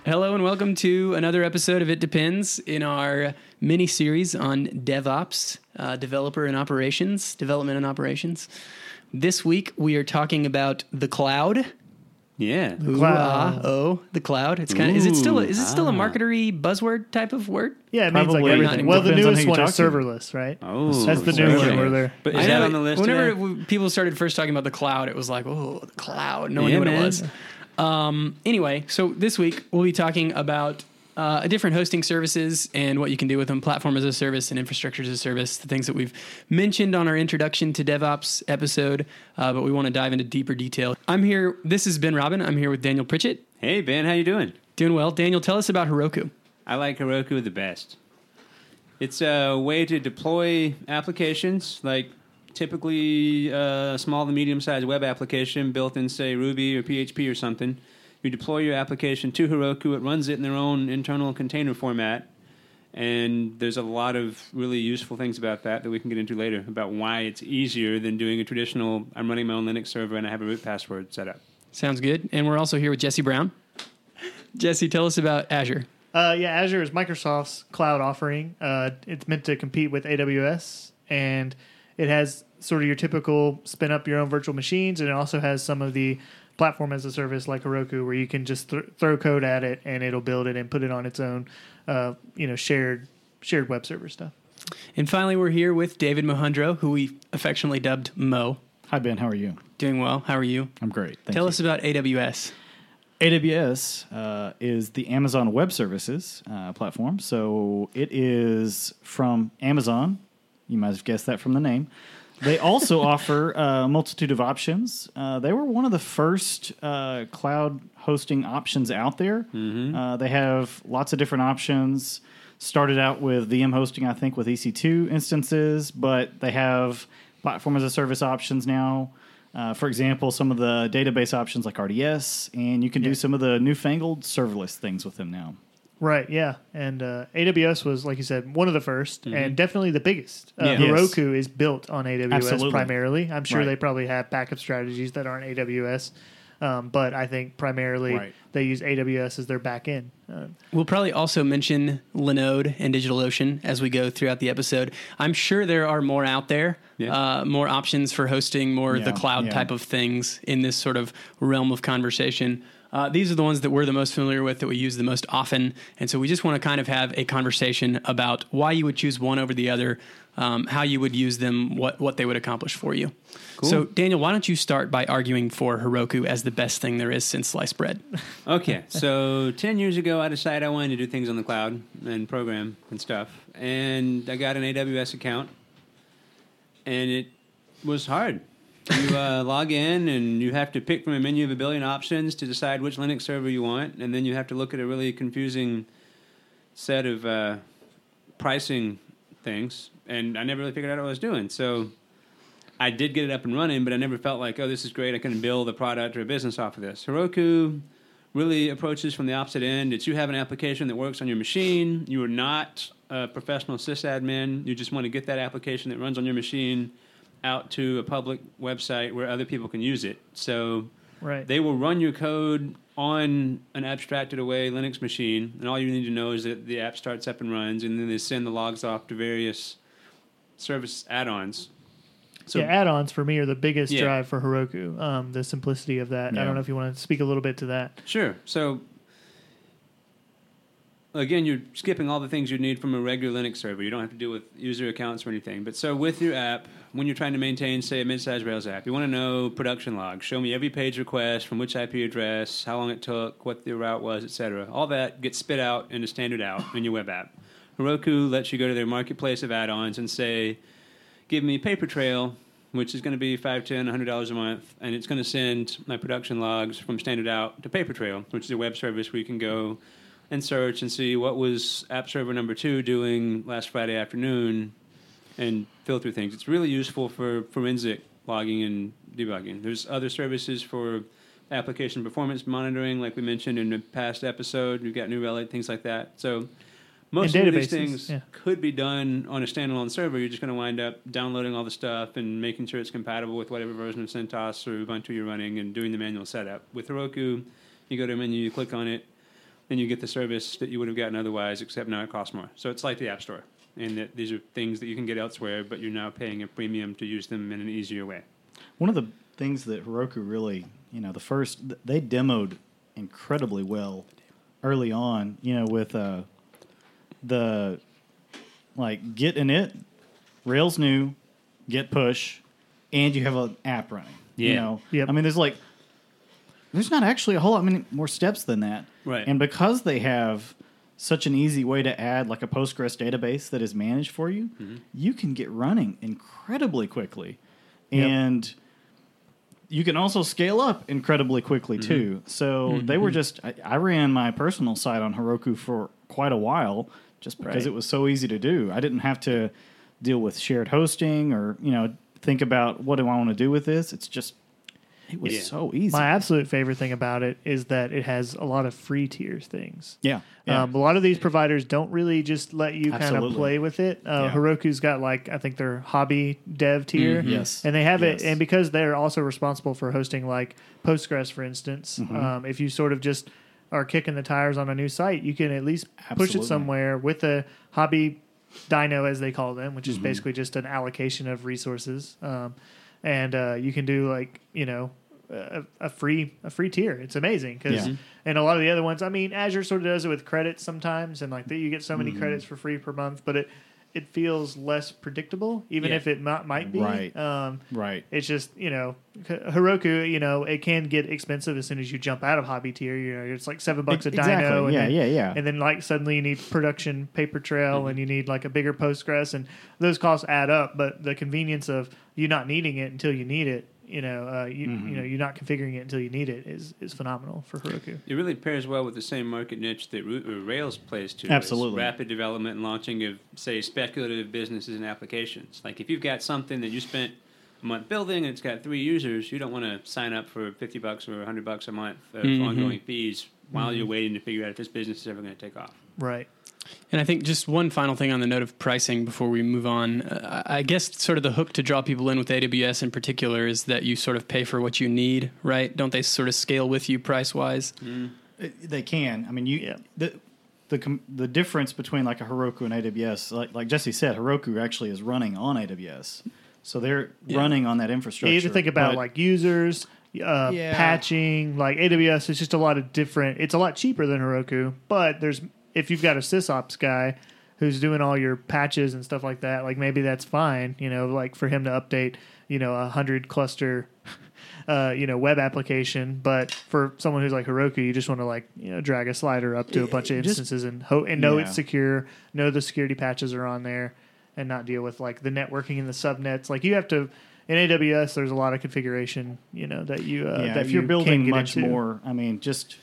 Hello and welcome to another episode of It Depends in our mini-series on DevOps, development and operations. This week we are talking about the cloud. Yeah. The cloud. It's kind of is it still a marketery buzzword type of word? Yeah, it means like Probably everything. not. Well, the Depends on newest who one you're is talking. serverless, right? Oh, That's the new one where they're... But I is that know on the list whenever today? people started first talking about the cloud, it was like, oh, the cloud. No one Yeah, knew what man. it was. Anyway, so this week we'll be talking about different hosting services and what you can do with them, platform as a service and infrastructure as a service, the things that we've mentioned on our introduction to DevOps episode, but we want to dive into deeper detail. I'm here. This is Ben Robin. I'm here with Daniel Pritchett. Hey, Ben, how you doing? Doing well. Daniel, tell us about Heroku. I like Heroku the best. It's a way to deploy applications, like typically a small to medium-sized web application built in, say, Ruby or PHP or something. You deploy your application to Heroku. It runs it in their own internal container format. And there's a lot of really useful things about that we can get into later, about why it's easier than doing a traditional, I'm running my own Linux server and I have a root password set up. Sounds good. And we're also here with Jesse Brown. Jesse, tell us about Azure. Azure is Microsoft's cloud offering. It's meant to compete with AWS, and it has sort of your typical spin up your own virtual machines, and it also has some of the platform as a service like Heroku, where you can just throw code at it and it'll build it and put it on its own, shared web server stuff. And finally, we're here with David Mohundro, who we affectionately dubbed Mo. Hi, Ben. How are you? Doing well. How are you? I'm great. Thank Tell you. us about AWS. AWS is the Amazon Web Services platform. So it is from Amazon. You might have guessed that from the name. They also offer a multitude of options. They were one of the first cloud hosting options out there. Mm-hmm. They have lots of different options. Started out with VM hosting, I think, with EC2 instances, but they have platform as a service options now. For example, some of the database options like RDS, and you can do some of the newfangled serverless things with them now. Right, yeah. And AWS was, like you said, one of the first and definitely the biggest. Yeah. Heroku is built on AWS Absolutely. primarily. I'm sure Right. they probably have backup strategies that aren't AWS, but I think primarily Right. they use AWS as their back end. We'll probably also mention Linode and DigitalOcean as we go throughout the episode. I'm sure there are more out there, more options for hosting, more the cloud type of things in this sort of realm of conversation. These are the ones that we're the most familiar with, that we use the most often. And so we just want to kind of have a conversation about why you would choose one over the other, how you would use them, what they would accomplish for you. Cool. So, Daniel, why don't you start by arguing for Heroku as the best thing there is since sliced bread? Okay, so 10 years ago, I decided I wanted to do things on the cloud and program and stuff. And I got an AWS account, and it was hard. You log in, and you have to pick from a menu of a billion options to decide which Linux server you want, and then you have to look at a really confusing set of pricing things, and I never really figured out what I was doing. So I did get it up and running, but I never felt like, oh, this is great, I can build a product or a business off of this. Heroku really approaches from the opposite end. It's you have an application that works on your machine. You are not a professional sysadmin. You just want to get that application that runs on your machine out to a public website where other people can use it. So Right. they will run your code on an abstracted away Linux machine, and all you need to know is that the app starts up and runs, and then they send the logs off to various service add-ons. So add-ons for me are the biggest Yeah. drive for Heroku, the simplicity of that. I Yeah. don't know if you want to speak a little bit to that. Sure. So, again, you're skipping all the things you need from a regular Linux server. You don't have to deal with user accounts or anything. But so with your app, when you're trying to maintain, say, a mid-sized Rails app, you want to know production logs. Show me every page request, from which IP address, how long it took, what the route was, etc. All that gets spit out into standard out in your web app. Heroku lets you go to their marketplace of add-ons and say, give me Papertrail, which is going to be $5, $10, $100 a month, and it's going to send my production logs from standard out to Papertrail, which is a web service where you can go and search and see what was app server number 2 doing last Friday afternoon and filter things. It's really useful for forensic logging and debugging. There's other services for application performance monitoring, like we mentioned in the past episode. We've got New Relic, things like that. So most of these things could be done on a standalone server. You're just going to wind up downloading all the stuff and making sure it's compatible with whatever version of CentOS or Ubuntu you're running and doing the manual setup. With Heroku, you go to a menu, you click on it, and you get the service that you would have gotten otherwise, except now it costs more. So it's like the App Store, and that these are things that you can get elsewhere, but you're now paying a premium to use them in an easier way. One of the things that Heroku really, they demoed incredibly well early on, with the Git init, Rails new, Git push, and you have an app running. Yeah. Yep. I mean, there's not actually a whole lot many more steps than that. Right. And because they have such an easy way to add like a Postgres database that is managed for you, you can get running incredibly quickly. Yep. And you can also scale up incredibly quickly too. So they were I ran my personal site on Heroku for quite a while just because it was so easy to do. I didn't have to deal with shared hosting or, think about what do I want to do with this. It was so easy. My absolute favorite thing about it is that it has a lot of free tiers things. Yeah. A lot of these providers don't really just let you kind of play with it. Heroku's got I think their hobby dev tier. Yes. And they have it, and because they're also responsible for hosting Postgres, for instance, if you sort of just are kicking the tires on a new site, you can at least push it somewhere with a hobby dyno, as they call them, which is basically just an allocation of resources. And you can do a free tier. It's amazing because and a lot of the other ones, I mean, Azure sort of does it with credits sometimes, and you get so many credits for free per month, but it feels less predictable, even if it might be. Right. Right. It's just Heroku. It can get expensive as soon as you jump out of hobby tier. It's like $7 a dyno. And And then suddenly you need production paper trail, and you need a bigger Postgres, and those costs add up. But the convenience of you not needing it until you need it. You're not configuring it until you need it is phenomenal for Heroku. It really pairs well with the same market niche that Rails plays to. Absolutely. Rapid development and launching of, say, speculative businesses and applications. If you've got something that you spent a month building and it's got 3 users, you don't want to sign up for $50 or $100 a month of ongoing fees while you're waiting to figure out if this business is ever going to take off. Right. And I think just one final thing on the note of pricing before we move on. I guess sort of the hook to draw people in with AWS in particular is that you sort of pay for what you need, right? Don't they sort of scale with you price-wise? They can. I mean, the difference between a Heroku and AWS, like Jesse said, Heroku actually is running on AWS. So they're running on that infrastructure. You have to think about users, patching, AWS is just a lot of different. It's a lot cheaper than Heroku, but if you've got a sysops guy who's doing all your patches and stuff like that, maybe that's fine, for him to update, 100 cluster, web application. But for someone who's like Heroku, you just want to drag a slider up to a bunch of instances and know it's secure, know the security patches are on there, and not deal with the networking and the subnets. You have to. In AWS, there's a lot of configuration, that you that if you're building much into. more. I mean, just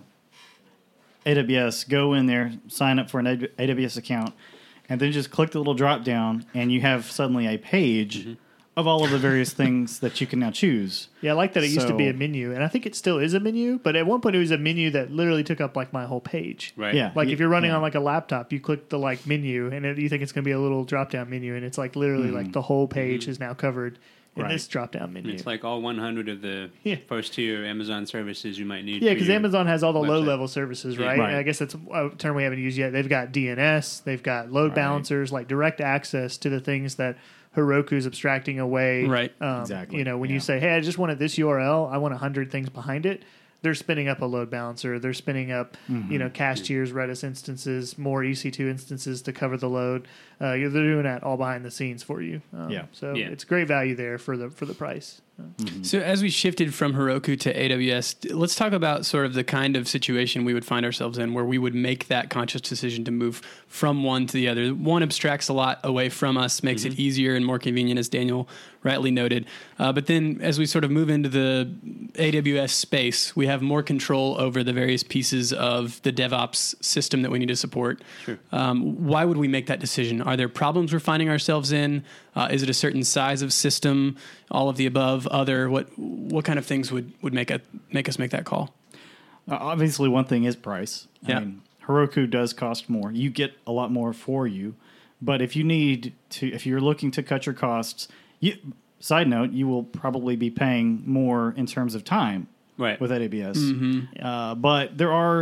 AWS, go in there, sign up for an AWS account, and then just click the little drop down, and you have suddenly a page of all of the various things that you can now choose. Yeah, I like that it used to be a menu, and I think it still is a menu, but at one point it was a menu that literally took up my whole page. Right. Yeah. If you're running on a laptop, you click the menu, and you think it's going to be a little drop down menu, and it's literally the whole page is now covered in this drop down menu. It's all 100 of the first tier Amazon services you might need. Yeah, because Amazon has all the low level services, right? Right. I guess that's a term we haven't used yet. They've got DNS, they've got load balancers, direct access to the things that Heroku's abstracting away. Right. Exactly. When you say, hey, I just wanted this URL, I want 100 things behind it. They're spinning up a load balancer. They're spinning up, cache tiers, Redis instances, more EC2 instances to cover the load. They're doing that all behind the scenes for you. So it's great value there for the price. So as we shifted from Heroku to AWS, let's talk about sort of the kind of situation we would find ourselves in where we would make that conscious decision to move from one to the other. One abstracts a lot away from us, makes it easier and more convenient, as Daniel rightly noted. But then as we sort of move into the AWS space, we have more control over the various pieces of the DevOps system that we need to support. Sure. Why would we make that decision? Are there problems we're finding ourselves in? Is it a certain size of system? All of the above? Other? What kind of things would make us make that call? Obviously, one thing is price. Yeah. I mean, Heroku does cost more. You get a lot more for you. But if you're looking to cut your costs, side note, you will probably be paying more in terms of time with AWS. But there are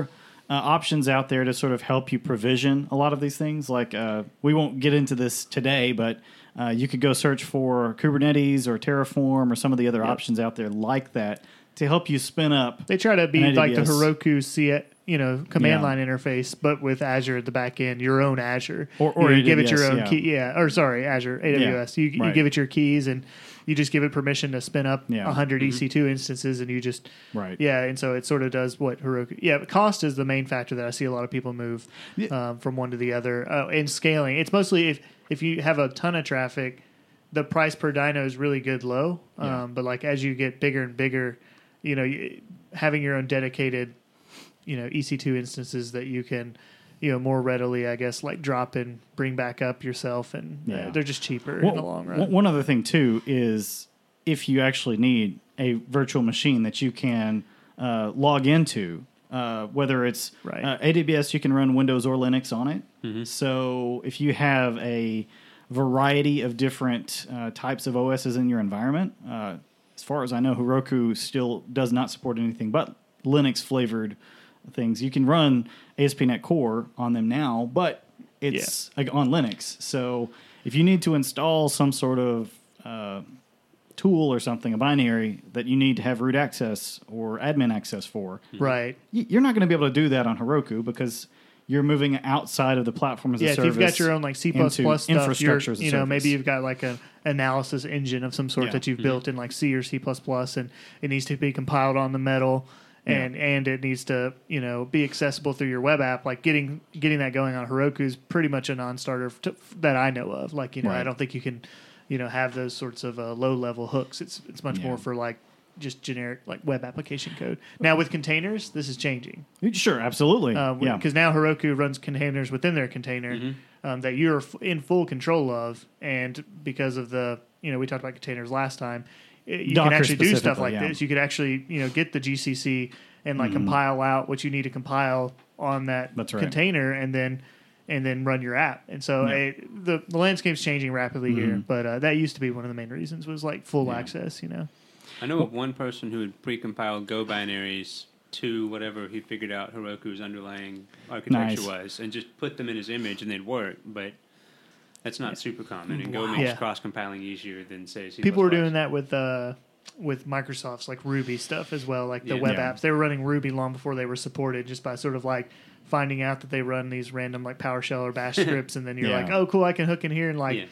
options out there to sort of help you provision a lot of these things. Like we won't get into this today, but you could go search for Kubernetes or Terraform or some of the other options out there like that to help you spin up. They try to be like the Heroku command line interface, but with Azure at the back end, your own Azure. Or you AWS, give it your own key. Azure, AWS. Yeah. You give it your keys and you just give it permission to spin up 100 EC2 instances, and you just and so it sort of does what Heroku. Yeah, but cost is the main factor that I see a lot of people move from one to the other. And scaling, it's mostly if you have a ton of traffic, the price per dyno is really good low. But like as you get bigger and bigger, having your own dedicated EC2 instances that you can more readily, I guess, like drop and bring back up yourself, and they're just cheaper in the long run. One other thing, too, is if you actually need a virtual machine that you can log into, whether it's AWS, you can run Windows or Linux on it. Mm-hmm. So if you have a variety of different types of OSs in your environment, as far as I know, Heroku still does not support anything but Linux-flavored things. You can run ASP.NET Core on them now, but it's like on Linux. So if you need to install some sort of tool or something, a binary that you need to have root access or admin access for, you're not going to be able to do that on Heroku because you're moving outside of the platform as a service. If you've got your own like C++ stuff, infrastructure as a service. Maybe you've got like an analysis engine of some sort that you've built in like C or C++, and it needs to be compiled on the metal. And it needs to be accessible through your web app. Like getting that going on Heroku is pretty much a non-starter that I know of. Like I don't think you can have those sorts of low level hooks. It's much more for like just generic like web application code. Now with containers, this is changing. Sure, absolutely. Because now Heroku runs containers within their container that you're in full control of, and because of the we talked about containers last time. You Docker can actually do stuff like this. You could actually, get the GCC and like compile out what you need to compile on that container, and then run your app. And so the landscape's changing rapidly here, but that used to be one of the main reasons was like full access. I know of one person who had pre-compiled Go binaries to whatever he figured out Heroku's underlying architecture was, and just put them in his image, and they'd work, but. That's not super common, and Go makes cross-compiling easier than, say, C++. People were doing that with Microsoft's like Ruby stuff as well, like the web apps. They were running Ruby long before they were supported, just by sort of like finding out that they run these random like PowerShell or Bash scripts, and then you're like, oh, cool, I can hook in here and like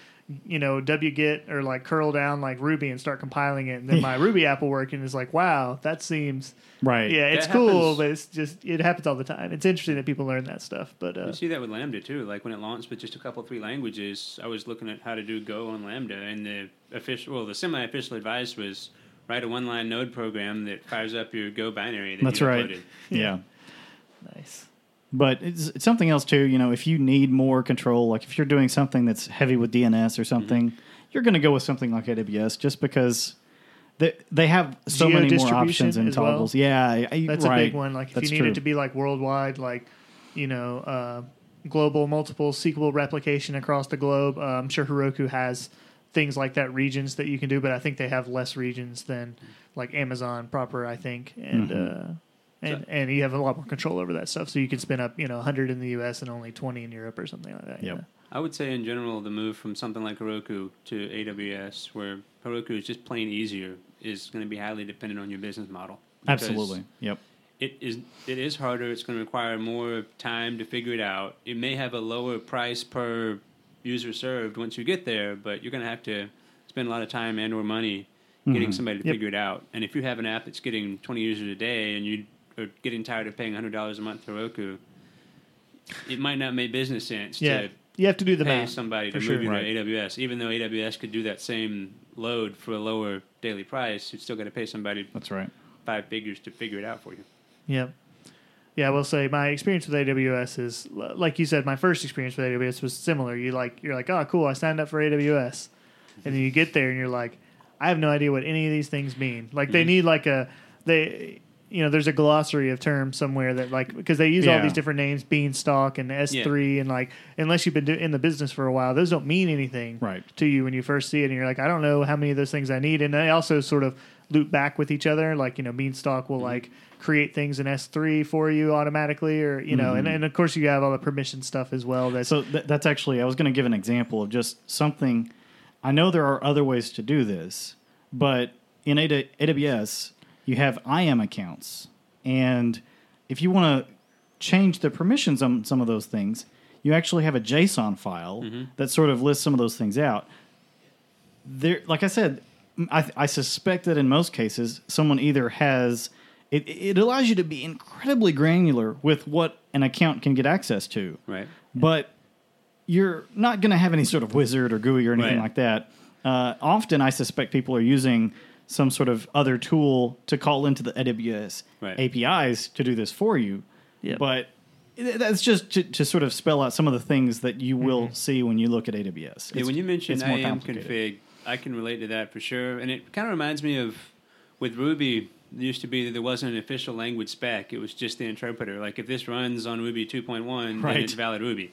wget or like curl down like Ruby and start compiling it, and then my Ruby app will work, and it's like, wow, that seems it's cool, but it's just it happens all the time. It's interesting that people learn that stuff, but you see that with Lambda too. Like when it launched with just a couple 3 languages, I was looking at how to do Go on Lambda, and the semi-official advice was write a 1-line node program that fires up your Go binary that you uploaded. Yeah. Nice. But it's something else too. If you need more control, like if you're doing something that's heavy with DNS or something, you're going to go with something like AWS just because they have so many more options and toggles. Well. Yeah, that's a big one. Like if you need it to be like worldwide, like global multiple SQL replication across the globe. I'm sure Heroku has things like that, regions that you can do, but I think they have less regions than like Amazon proper, I think, and. And you have a lot more control over that stuff, so you can spin up 100 in the U.S. and only 20 in Europe or something like that. Yep. I would say in general the move from something like Heroku to AWS, where Heroku is just plain easier, is going to be highly dependent on your business model. Absolutely. Yep. It is harder. It's going to require more time to figure it out. It may have a lower price per user served once you get there, but you're going to have to spend a lot of time and or money getting somebody to figure it out. And if you have an app that's getting 20 users a day and you or getting tired of paying $100 a month to Heroku, it might not make business sense to you have to do the pay math somebody to move you to AWS. Even though AWS could do that same load for a lower daily price, you've still got to pay somebody 5 figures to figure it out for you. Yep. Yeah, I will say my experience with AWS is, like you said, my first experience with AWS was similar. You're like, oh, cool, I signed up for AWS. And then you get there and you're like, I have no idea what any of these things mean. Like they need like there's a glossary of terms somewhere that like, because they use all these different names, Beanstalk and S3, and like, unless you've been in the business for a while, those don't mean anything to you when you first see it. And you're like, I don't know how many of those things I need. And they also sort of loop back with each other. Like, Beanstalk will like create things in S3 for you automatically, or and of course you have all the permission stuff as well. That's actually, I was going to give an example of just something. I know there are other ways to do this, but in AWS you have IAM accounts, and if you want to change the permissions on some of those things, you actually have a JSON file that sort of lists some of those things out. There, like I said, I suspect that in most cases, someone either has it allows you to be incredibly granular with what an account can get access to, right? But you're not going to have any sort of wizard or GUI or anything like that. Often, I suspect people are using some sort of other tool to call into the AWS APIs to do this for you. Yep. But that's just to sort of spell out some of the things that you will see when you look at AWS. Yeah, when you mentioned IAM config, I can relate to that for sure. And it kind of reminds me of, with Ruby, it used to be that there wasn't an official language spec. It was just the interpreter. Like, if this runs on Ruby 2.1, then it's valid Ruby.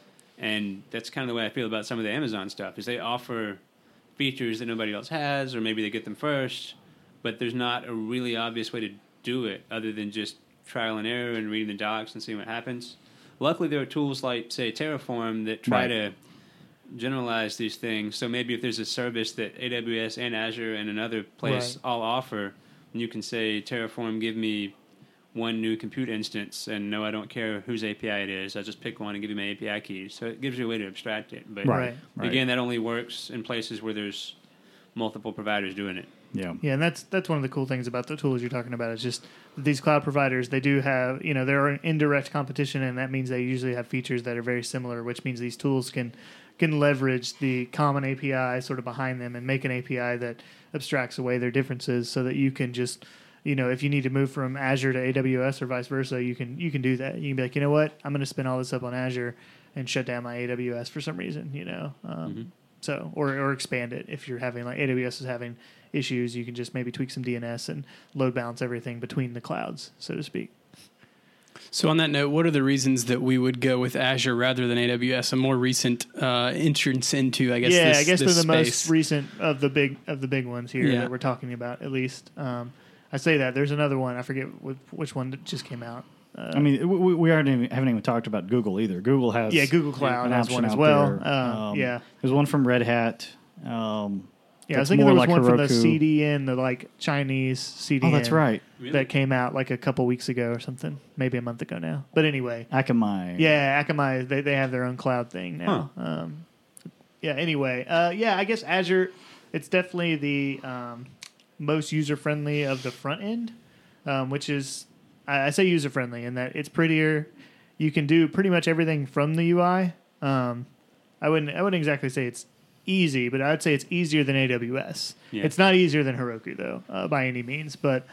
And that's kind of the way I feel about some of the Amazon stuff, is they offer features that nobody else has, or maybe they get them first, but there's not a really obvious way to do it other than just trial and error and reading the docs and seeing what happens. Luckily, there are tools like, say, Terraform that try to generalize these things. So maybe if there's a service that AWS and Azure and another place all offer, and you can say, Terraform, give me one new compute instance, and no, I don't care whose API it is. I'll just pick one and give you my API keys. So it gives you a way to abstract it. But again, that only works in places where there's multiple providers doing it. Yeah, and that's one of the cool things about the tools you're talking about, is just these cloud providers, they do have, they're an indirect competition, and that means they usually have features that are very similar, which means these tools can leverage the common API sort of behind them and make an API that abstracts away their differences, so that you can just, if you need to move from Azure to AWS or vice versa, you can do that. You can be like, you know what, I'm going to spin all this up on Azure and shut down my AWS for some reason, So, or expand it. If you're having, like, AWS is having issues, you can just maybe tweak some DNS and load balance everything between the clouds, so to speak. So on that note, what are the reasons that we would go with Azure rather than AWS? A more recent entrance into, I guess. Yeah, this, I guess this they're the space. most recent of the big ones here that we're talking about, at least. I say that there's another one. I forget which one that just came out. I mean, we haven't even talked about Google either. Google has Google Cloud has one as well. There's one from Red Hat. I was thinking there was one from the CDN, the like Chinese CDN. Oh, that's right. That came out like a couple weeks ago or something, maybe a month ago now. But anyway, Akamai. Yeah, Akamai. They have their own cloud thing now. Huh. Anyway, I guess Azure. It's definitely the most user friendly of the front end, which is. I say user-friendly in that it's prettier. You can do pretty much everything from the UI. I wouldn't exactly say it's easy, but I'd say it's easier than AWS. Yeah. It's not easier than Heroku, though, by any means. But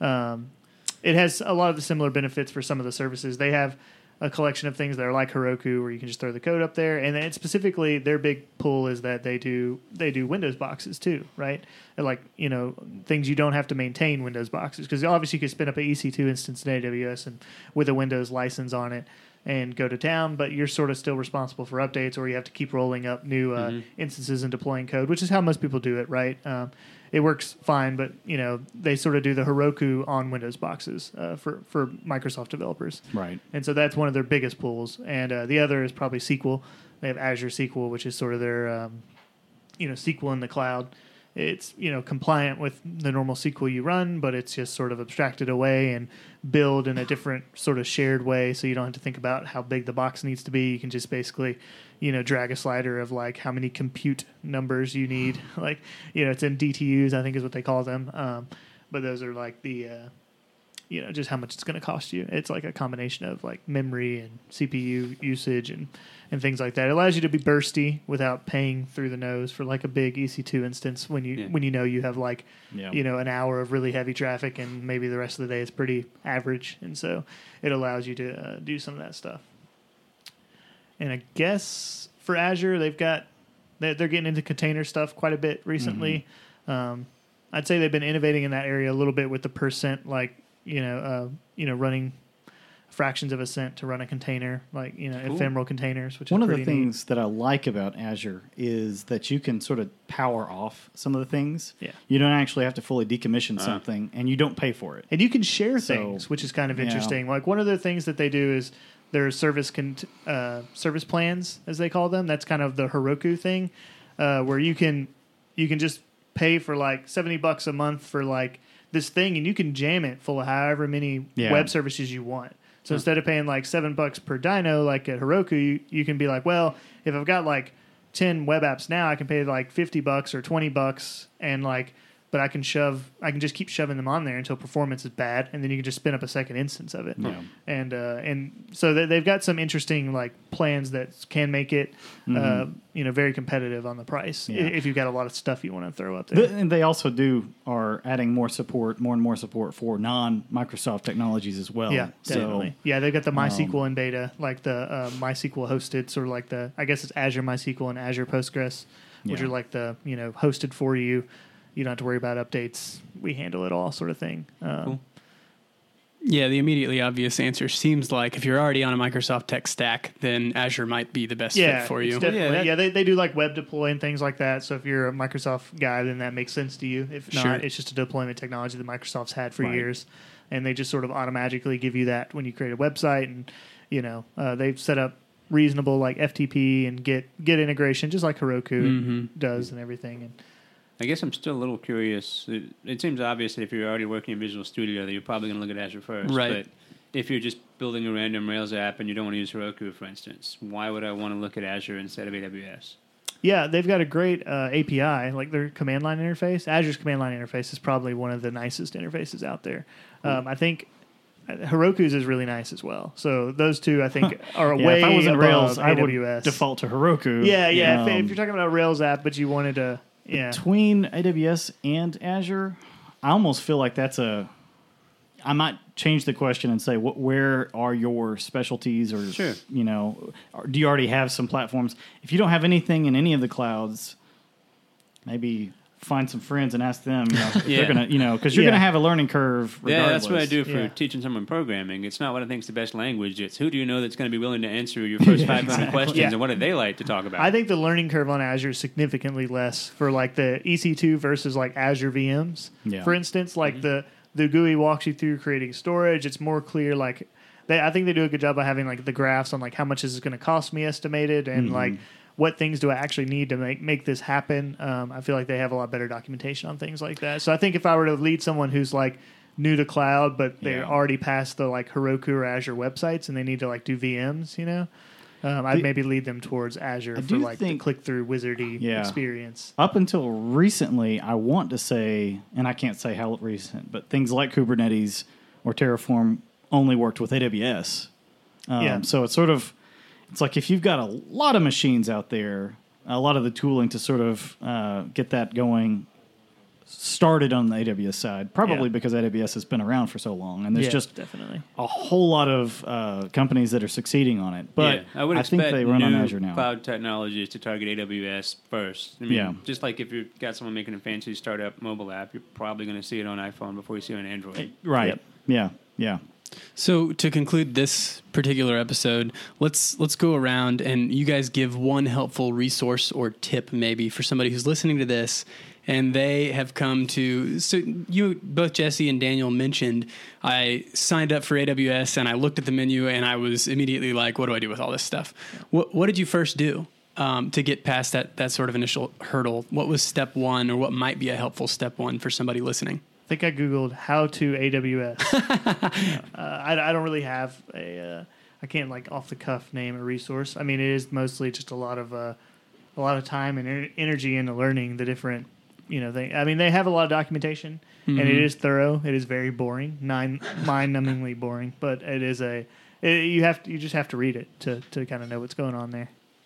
it has a lot of the similar benefits for some of the services. They have a collection of things that are like Heroku, where you can just throw the code up there. And then specifically, their big pull is that they do Windows boxes too, right? And like, things you don't have to maintain Windows boxes, because obviously you could spin up an EC2 instance in AWS and with a Windows license on it and go to town, but you're sort of still responsible for updates, or you have to keep rolling up new instances and deploying code, which is how most people do it, right? It works fine, but they sort of do the Heroku on Windows boxes for Microsoft developers, right? And so that's one of their biggest pulls. And the other is probably SQL. They have Azure SQL, which is sort of their SQL in the cloud. It's compliant with the normal SQL you run, but it's just sort of abstracted away and build in a different sort of shared way, so you don't have to think about how big the box needs to be. You can just basically drag a slider of like how many compute numbers you need. Like, it's in DTUs, I think is what they call them. But those are like the, just how much it's going to cost you. It's like a combination of like memory and CPU usage and things like that. It allows you to be bursty without paying through the nose for like a big EC2 instance when you have like, an hour of really heavy traffic and maybe the rest of the day is pretty average. And so it allows you to do some of that stuff. And I guess for Azure, they're getting into container stuff quite a bit recently. Mm-hmm. I'd say they've been innovating in that area a little bit with the percent, like, running fractions of a cent to run a container, like ephemeral containers. Which one is of the pretty things that I like about Azure is that you can sort of power off some of the things. Yeah. You don't actually have to fully decommission something, and you don't pay for it. And you can share things, which is kind of interesting. Like one of the things that they do is their service plans, as they call them. That's kind of the Heroku thing, where you can just pay for like $70 a month for like this thing, and you can jam it full of however many web services you want. So instead of paying like $7 per dyno, like at Heroku, you can be like, well, if I've got like 10 web apps now, I can pay like $50 or $20, and like, but I can just keep shoving them on there until performance is bad, and then you can just spin up a second instance of it. Yeah. And so they've got some interesting like plans that can make it, very competitive on the price if you've got a lot of stuff you want to throw up there. And they also are adding more and more support for non-Microsoft technologies as well. Yeah, definitely. So, they've got the MySQL in beta, like the MySQL hosted, sort of like I guess it's Azure MySQL and Azure Postgres, which are like the hosted for you. You don't have to worry about updates. We handle it all, sort of thing. Cool. Yeah, the immediately obvious answer seems like if you're already on a Microsoft tech stack, then Azure might be the best fit for you. They do like web deploy and things like that. So if you're a Microsoft guy, then that makes sense to you. If not, it's just a deployment technology that Microsoft's had for years, and they just sort of automatically give you that when you create a website. And they've set up reasonable like FTP and Git integration, just like Heroku does and everything. And I guess I'm still a little curious. It seems obvious that if you're already working in Visual Studio, that you're probably going to look at Azure first. Right. But if you're just building a random Rails app and you don't want to use Heroku, for instance, why would I want to look at Azure instead of AWS? Yeah, they've got a great API, like their command line interface. Azure's command line interface is probably one of the nicest interfaces out there. I think Heroku's is really nice as well. So those two, I think, are way if I was in above Rails, AWS. I would default to Heroku. Yeah. If you're talking about a Rails app, but you wanted to... Yeah. Between AWS and Azure, I almost feel like I might change the question and say, where are your specialties? Or, do you already have some platforms? If you don't have anything in any of the clouds, maybe find some friends and ask them, if they're going to, because you're going to have a learning curve regardless. Yeah, that's what I do for teaching someone programming. It's not what I think is the best language. It's who do you know that's going to be willing to answer your first 500 questions, and what do they like to talk about? I think the learning curve on Azure is significantly less for like the EC2 versus like Azure VMs. Yeah. For instance, like the GUI walks you through creating storage. It's more clear. Like I think they do a good job of having like the graphs on like how much is it going to cost me estimated, and like what things do I actually need to make this happen? I feel like they have a lot better documentation on things like that. So I think if I were to lead someone who's like new to cloud, but they're already past the like Heroku or Azure websites and they need to like do VMs, I'd maybe lead them towards Azure for like the click-through wizardy experience. Up until recently, I want to say, and I can't say how recent, but things like Kubernetes or Terraform only worked with AWS. So it's sort of... It's like if you've got a lot of machines out there, a lot of the tooling to sort of get that going started on the AWS side, probably because AWS has been around for so long, and there's just definitely a whole lot of companies that are succeeding on it. But I think they run on Azure now. Cloud technologies to target AWS first. I mean, just like if you've got someone making a fancy startup mobile app, you're probably going to see it on iPhone before you see it on Android. Right. Yep. Yeah. So to conclude this particular episode, let's go around and you guys give one helpful resource or tip maybe for somebody who's listening to this and they have come to... So you, both Jesse and Daniel mentioned I signed up for AWS and I looked at the menu and I was immediately like, what do I do with all this stuff? What did you first do to get past that sort of initial hurdle? What was step one, or what might be a helpful step one for somebody listening? I think I Googled how to AWS. I don't really have I can't like off the cuff name a resource. I mean, it is mostly just a lot of time and energy into learning the different things. I mean, they have a lot of documentation and it is thorough. It is very boring, mind-numbingly boring, but it is you just have to read it to kind of know what's going on there.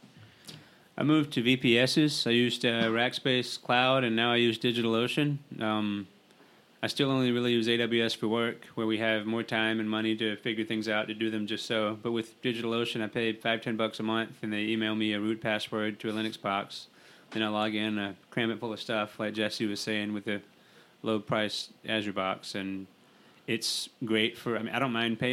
I moved to VPSs. I used Rackspace Cloud, and now I use DigitalOcean. I still only really use AWS for work, where we have more time and money to figure things out, to do them just so. But with DigitalOcean, I pay $5-10 a month, and they email me a root password to a Linux box. Then I log in, I cram it full of stuff, like Jesse was saying, with the low-price Azure box. And it's great for... I mean, I don't mind paying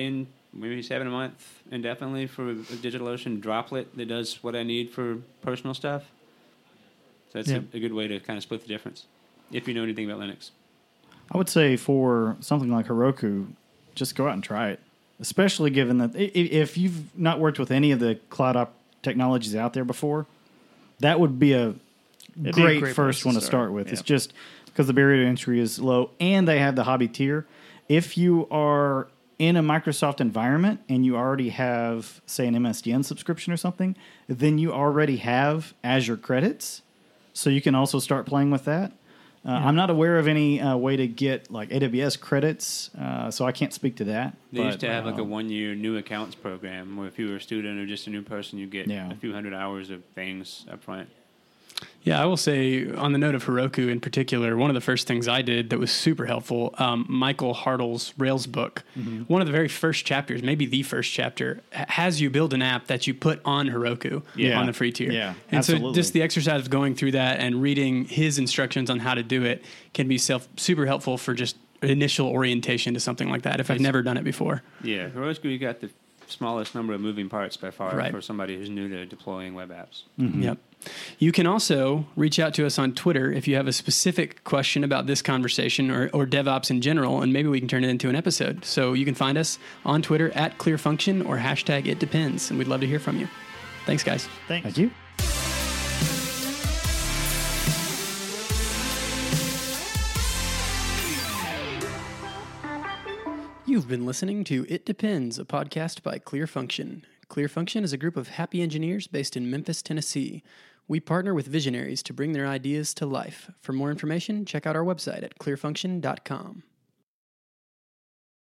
maybe $7 a month indefinitely for DigitalOcean Droplet that does what I need for personal stuff. So that's a good way to kind of split the difference if you know anything about Linux. I would say for something like Heroku, just go out and try it, especially given that if you've not worked with any of the cloud technologies out there before, that would be a great first one to start with. Yeah. It's just because the barrier to entry is low and they have the hobby tier. If you are in a Microsoft environment and you already have, say, an MSDN subscription or something, then you already have Azure credits, so you can also start playing with that. I'm not aware of any way to get like AWS credits, so I can't speak to that. They used to have like a 1-year new accounts program where if you were a student or just a new person, you get a few hundred hours of things up front. Yeah, I will say on the note of Heroku in particular, one of the first things I did that was super helpful, Michael Hartle's Rails book, one of the very first chapters, maybe the first chapter, has you build an app that you put on Heroku on the free tier. Yeah, and absolutely. So just the exercise of going through that and reading his instructions on how to do it can be super helpful for just initial orientation to something like that if I've never done it before. Yeah, Heroku, you got the smallest number of moving parts by far for somebody who's new to deploying web apps. Yep. You can also reach out to us on Twitter if you have a specific question about this conversation or DevOps in general, and maybe we can turn it into an episode. So you can find us on Twitter at ClearFunction or hashtag #ItDepends, and we'd love to hear from you. Thanks, guys. Thanks. Thank you. You've been listening to It Depends, a podcast by ClearFunction. ClearFunction is a group of happy engineers based in Memphis, Tennessee. We partner with visionaries to bring their ideas to life. For more information, check out our website at clearfunction.com.